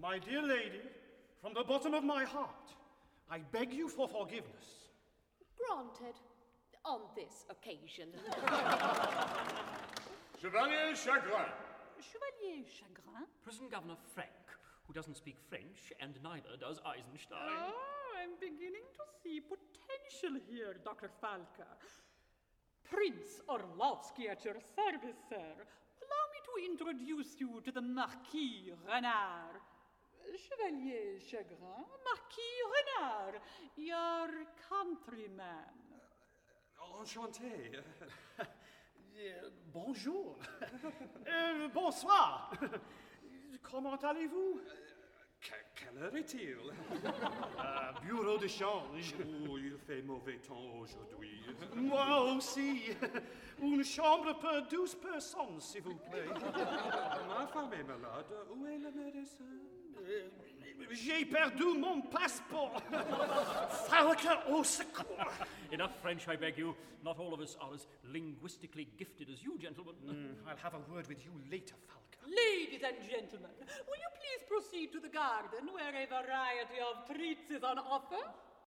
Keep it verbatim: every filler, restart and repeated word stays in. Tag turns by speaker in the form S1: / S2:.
S1: My dear lady, from the bottom of my heart, I beg you for forgiveness.
S2: Granted, on this occasion.
S3: Chevalier Chagrin.
S4: Chevalier Chagrin?
S5: Prison Governor Frank, who doesn't speak French, and neither does Eisenstein.
S4: Oh, I'm beginning to see potential here, Doctor Falca. Prince Orlovsky at your service, sir. Allow me to introduce you to the Marquis Renard. Chevalier Chagrin, Marquis Renard, your countryman.
S1: Enchanté. Euh, bonjour. Euh, bonsoir. Comment allez-vous?
S6: Quelle heure est-il?
S1: euh, Bureau de change.
S6: Oh, il fait mauvais temps aujourd'hui.
S1: Moi aussi. Une chambre pour douze personnes, s'il vous plaît.
S6: Ma femme est malade. Où est le médecin?
S1: Euh, J'ai perdu mon passeport. Falca au secours.
S5: Enough French, I beg you. Not all of us are as linguistically gifted as you, gentlemen.
S1: Mm, I'll have a word with you later, Falca.
S4: Ladies and gentlemen, will you please proceed to the garden where a variety of treats is on offer?